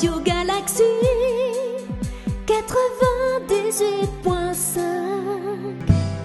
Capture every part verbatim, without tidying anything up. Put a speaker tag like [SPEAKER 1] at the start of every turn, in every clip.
[SPEAKER 1] Radio Galaxy quatre-vingt-dix-huit point cinq.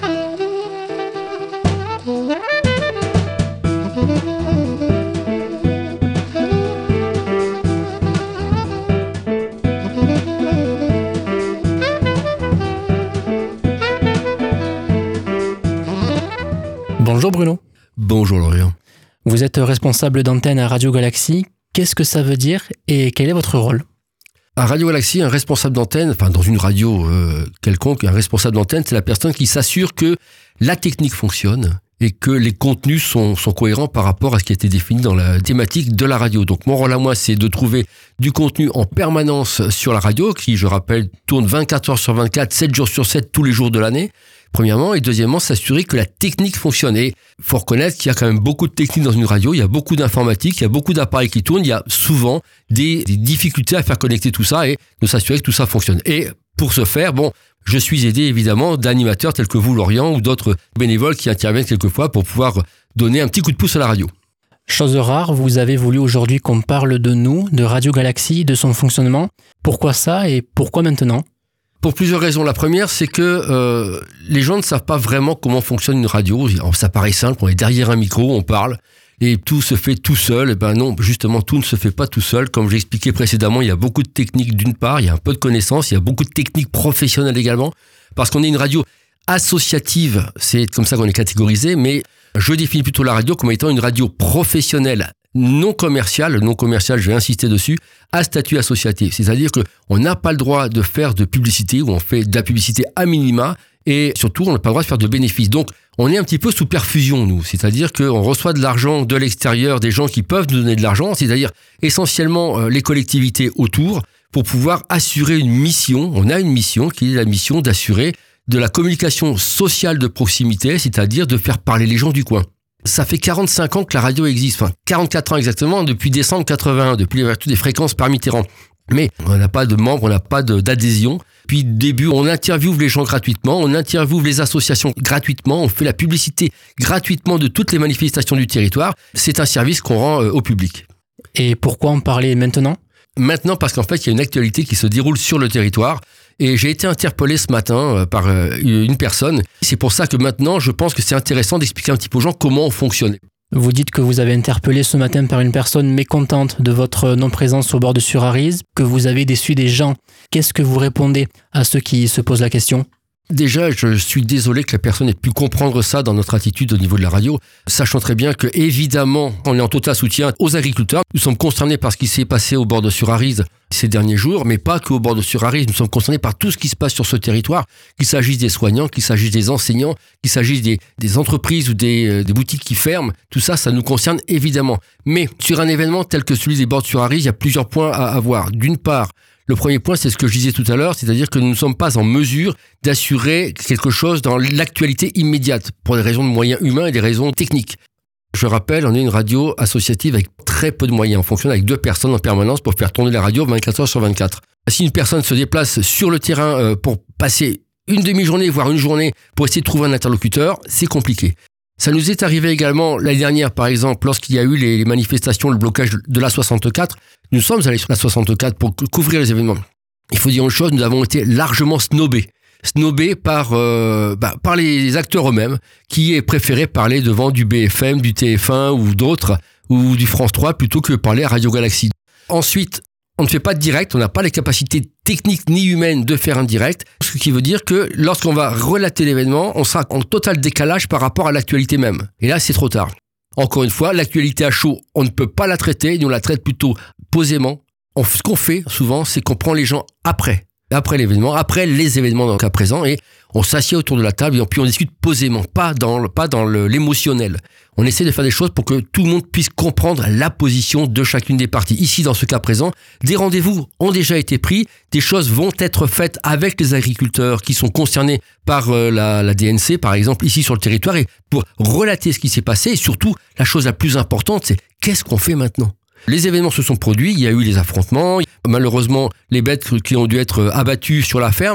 [SPEAKER 2] Bonjour Bruno.
[SPEAKER 3] Bonjour Laurent.
[SPEAKER 2] Vous êtes responsable d'antenne à Radio Galaxy. Qu'est-ce que ça veut dire et quel est votre rôle ?
[SPEAKER 3] À Radio Galaxy, un responsable d'antenne, enfin dans une radio euh, quelconque, un responsable d'antenne, c'est la personne qui s'assure que la technique fonctionne et que les contenus sont, sont cohérents par rapport à ce qui a été défini dans la thématique de la radio. Donc mon rôle à moi, c'est de trouver du contenu en permanence sur la radio, qui, je rappelle, tourne vingt-quatre heures sur vingt-quatre, sept jours sur sept, tous les jours de l'année. Premièrement, et deuxièmement, s'assurer que la technique fonctionne. Et il faut reconnaître qu'il y a quand même beaucoup de technique dans une radio, il y a beaucoup d'informatique, il y a beaucoup d'appareils qui tournent, il y a souvent des, des difficultés à faire connecter tout ça et de s'assurer que tout ça fonctionne. Et pour ce faire, bon, je suis aidé évidemment d'animateurs tels que vous, Lorient, ou d'autres bénévoles qui interviennent quelquefois pour pouvoir donner un petit coup de pouce à la radio.
[SPEAKER 2] Chose rare, vous avez voulu aujourd'hui qu'on parle de nous, de Radio Galaxy, de son fonctionnement. Pourquoi ça et pourquoi maintenant ?
[SPEAKER 3] Pour plusieurs raisons. La première, c'est que euh, les gens ne savent pas vraiment comment fonctionne une radio. Ça paraît simple, on est derrière un micro, on parle, et tout se fait tout seul. Et ben non, justement, tout ne se fait pas tout seul. Comme j'ai expliqué précédemment, il y a beaucoup de techniques d'une part, il y a un peu de connaissances, il y a beaucoup de techniques professionnelles également, parce qu'on est une radio associative, c'est comme ça qu'on est catégorisé, mais je définis plutôt la radio comme étant une radio professionnelle, non commercial, non commercial, je vais insister dessus, à statut associatif. C'est-à-dire qu'on n'a pas le droit de faire de publicité, ou on fait de la publicité à minima, et surtout, on n'a pas le droit de faire de bénéfices. Donc, on est un petit peu sous perfusion, nous. C'est-à-dire qu'on reçoit de l'argent de l'extérieur, des gens qui peuvent nous donner de l'argent, c'est-à-dire essentiellement les collectivités autour, pour pouvoir assurer une mission. On a une mission qui est la mission d'assurer de la communication sociale de proximité, c'est-à-dire de faire parler les gens du coin. Ça fait quarante-cinq ans que la radio existe, enfin quarante-quatre ans exactement, depuis décembre quatre-vingt-un, depuis l'ouverture des fréquences par Mitterrand. Mais on n'a pas de membres, on n'a pas de, d'adhésion. Puis début, on interviewe les gens gratuitement, on interviewe les associations gratuitement, on fait la publicité gratuitement de toutes les manifestations du territoire. C'est un service qu'on rend euh, au public.
[SPEAKER 2] Et pourquoi en parler maintenant ?
[SPEAKER 3] Maintenant, parce qu'en fait, il y a une actualité qui se déroule sur le territoire. Et j'ai été interpellé ce matin par une personne. C'est pour ça que maintenant, je pense que c'est intéressant d'expliquer un petit peu aux gens comment on fonctionne.
[SPEAKER 2] Vous dites que vous avez interpellé ce matin par une personne mécontente de votre non-présence au bord de Surarise, que vous avez déçu des gens. Qu'est-ce que vous répondez à ceux qui se posent la question ?
[SPEAKER 3] Déjà, je suis désolé que la personne ait pu comprendre ça dans notre attitude au niveau de la radio, sachant très bien que, évidemment, on est en total soutien aux agriculteurs. Nous sommes concernés par ce qui s'est passé au bord de Surarise ces derniers jours, mais pas qu'au bord de Surarise. Nous sommes concernés par tout ce qui se passe sur ce territoire, qu'il s'agisse des soignants, qu'il s'agisse des enseignants, qu'il s'agisse des, des entreprises ou des, euh, des boutiques qui ferment. Tout ça, ça nous concerne évidemment. Mais sur un événement tel que celui des bords de Surarise, il y a plusieurs points à avoir. D'une part, le premier point, c'est ce que je disais tout à l'heure, c'est-à-dire que nous ne sommes pas en mesure d'assurer quelque chose dans l'actualité immédiate, pour des raisons de moyens humains et des raisons techniques. Je rappelle, on est une radio associative avec très peu de moyens. On fonctionne avec deux personnes en permanence pour faire tourner la radio vingt-quatre heures sur vingt-quatre. Si une personne se déplace sur le terrain pour passer une demi-journée, voire une journée, pour essayer de trouver un interlocuteur, c'est compliqué. Ça nous est arrivé également l'année dernière, par exemple, lorsqu'il y a eu les manifestations, le blocage de l'A soixante-quatre. Nous sommes allés sur l'A soixante-quatre pour couvrir les événements. Il faut dire une chose, nous avons été largement snobés. Snobés par, euh, bah, par les acteurs eux-mêmes, qui est préféré parler devant du B F M, du T F un ou d'autres, ou du France trois, plutôt que parler à Radio Galaxy. Ensuite, on ne fait pas de direct, on n'a pas les capacités techniques ni humaines de faire un direct, ce qui veut dire que lorsqu'on va relater l'événement, on sera en total décalage par rapport à l'actualité même. Et là, c'est trop tard. Encore une fois, l'actualité à chaud, on ne peut pas la traiter, nous on la traite plutôt posément. On, ce qu'on fait souvent, c'est qu'on prend les gens après, après l'événement, après les événements dans le cas présent, et on s'assied autour de la table et puis on discute posément, pas dans, le, pas dans le, l'émotionnel. On essaie de faire des choses pour que tout le monde puisse comprendre la position de chacune des parties. Ici, dans ce cas présent, des rendez-vous ont déjà été pris, des choses vont être faites avec les agriculteurs qui sont concernés par euh, la, la D N C, par exemple, ici sur le territoire, et pour relater ce qui s'est passé, et surtout, la chose la plus importante, c'est qu'est-ce qu'on fait maintenant ? Les événements se sont produits, il y a eu les affrontements, malheureusement, les bêtes qui ont dû être abattues sur la ferme,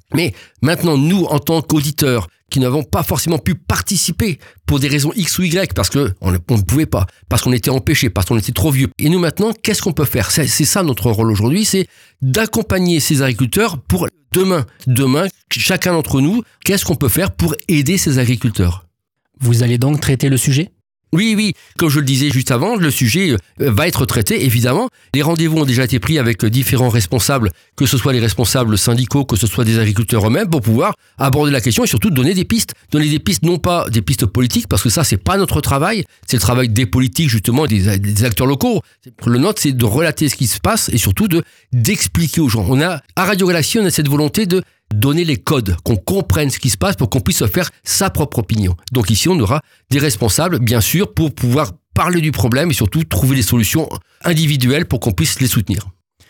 [SPEAKER 3] Mais maintenant, nous, en tant qu'auditeurs, qui n'avons pas forcément pu participer pour des raisons X ou Y, parce qu'on on ne pouvait pas, parce qu'on était empêchés, parce qu'on était trop vieux. Et nous maintenant, qu'est-ce qu'on peut faire ? c'est, c'est ça notre rôle aujourd'hui, c'est d'accompagner ces agriculteurs pour demain. Demain, chacun d'entre nous, qu'est-ce qu'on peut faire pour aider ces agriculteurs ?
[SPEAKER 2] Vous allez donc traiter le sujet ?
[SPEAKER 3] Oui, oui, comme je le disais juste avant, le sujet va être traité, évidemment. Les rendez-vous ont déjà été pris avec différents responsables, que ce soit les responsables syndicaux, que ce soit des agriculteurs eux-mêmes, pour pouvoir aborder la question et surtout donner des pistes. Donner des pistes, non pas des pistes politiques, parce que ça, c'est pas notre travail, c'est le travail des politiques, justement, des, des acteurs locaux. Le nôtre, c'est de relater ce qui se passe et surtout de, d'expliquer aux gens. On a, à Radio Galaxie, on a cette volonté de donner les codes, qu'on comprenne ce qui se passe pour qu'on puisse se faire sa propre opinion. Donc ici, on aura des responsables, bien sûr, pour pouvoir parler du problème et surtout trouver des solutions individuelles pour qu'on puisse les soutenir.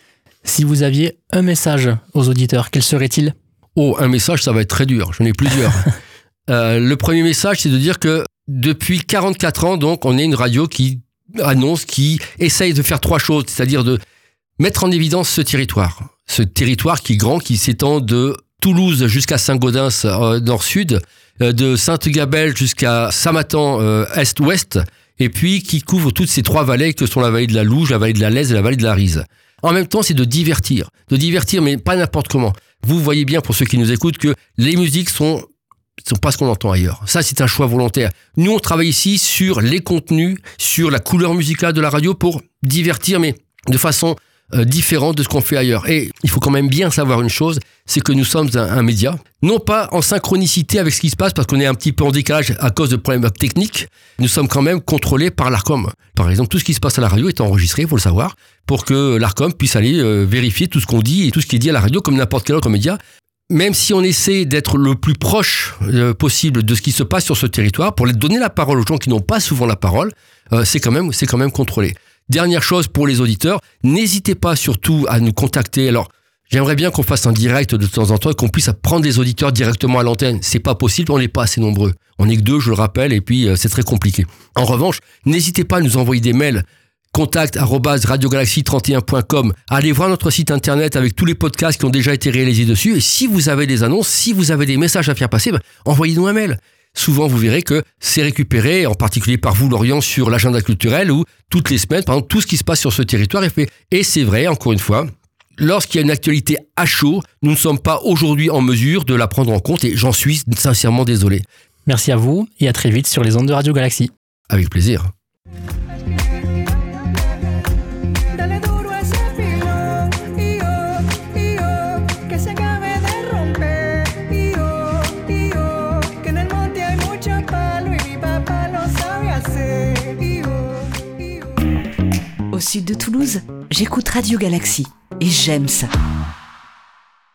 [SPEAKER 2] Si vous aviez un message aux auditeurs, quel serait-il ?
[SPEAKER 3] Oh, un message, ça va être très dur. J'en ai plusieurs. euh, le premier message, c'est de dire que depuis quarante-quatre ans, donc, on est une radio qui annonce, qui essaye de faire trois choses, c'est-à-dire de mettre en évidence ce territoire. Ce territoire qui est grand, qui s'étend de Toulouse jusqu'à Saint-Gaudens euh, nord-sud, euh, de Sainte-Gabelle jusqu'à Samatan euh, est-ouest, et puis qui couvre toutes ces trois vallées que sont la vallée de la Louge, la vallée de la Lèze et la vallée de la Rise. En même temps, c'est de divertir. De divertir, mais pas n'importe comment. Vous voyez bien, pour ceux qui nous écoutent, que les musiques sont, sont pas ce qu'on entend ailleurs. Ça, c'est un choix volontaire. Nous, on travaille ici sur les contenus, sur la couleur musicale de la radio pour divertir, mais de façon Euh, différent de ce qu'on fait ailleurs. Et il faut quand même bien savoir une chose, c'est que nous sommes un, un média, non pas en synchronicité avec ce qui se passe parce qu'on est un petit peu en décalage à cause de problèmes techniques, nous sommes quand même contrôlés par l'Arcom. Par exemple, tout ce qui se passe à la radio est enregistré, il faut le savoir, pour que l'Arcom puisse aller euh, vérifier tout ce qu'on dit et tout ce qui est dit à la radio comme n'importe quel autre média. Même si on essaie d'être le plus proche euh, possible de ce qui se passe sur ce territoire, pour donner la parole aux gens qui n'ont pas souvent la parole, euh, c'est quand même, c'est quand même contrôlé. Dernière chose pour les auditeurs, n'hésitez pas surtout à nous contacter. Alors, j'aimerais bien qu'on fasse un direct de temps en temps et qu'on puisse prendre les auditeurs directement à l'antenne. C'est pas possible, on n'est pas assez nombreux. On n'est que deux, je le rappelle, et puis euh, c'est très compliqué. En revanche, n'hésitez pas à nous envoyer des mails. contact arobase radio galaxie trente et un point com. Allez voir notre site internet avec tous les podcasts qui ont déjà été réalisés dessus. Et si vous avez des annonces, si vous avez des messages à faire passer, ben, envoyez-nous un mail. Souvent, vous verrez que c'est récupéré, en particulier par vous, Lorient, sur l'agenda culturel, où toutes les semaines, par exemple, tout ce qui se passe sur ce territoire est fait. Et c'est vrai, encore une fois, lorsqu'il y a une actualité à chaud, nous ne sommes pas aujourd'hui en mesure de la prendre en compte et j'en suis sincèrement désolé.
[SPEAKER 2] Merci à vous et à très vite sur les ondes de Radio Galaxie.
[SPEAKER 3] Avec plaisir.
[SPEAKER 4] Au sud de Toulouse, j'écoute Radio Galaxie et j'aime ça.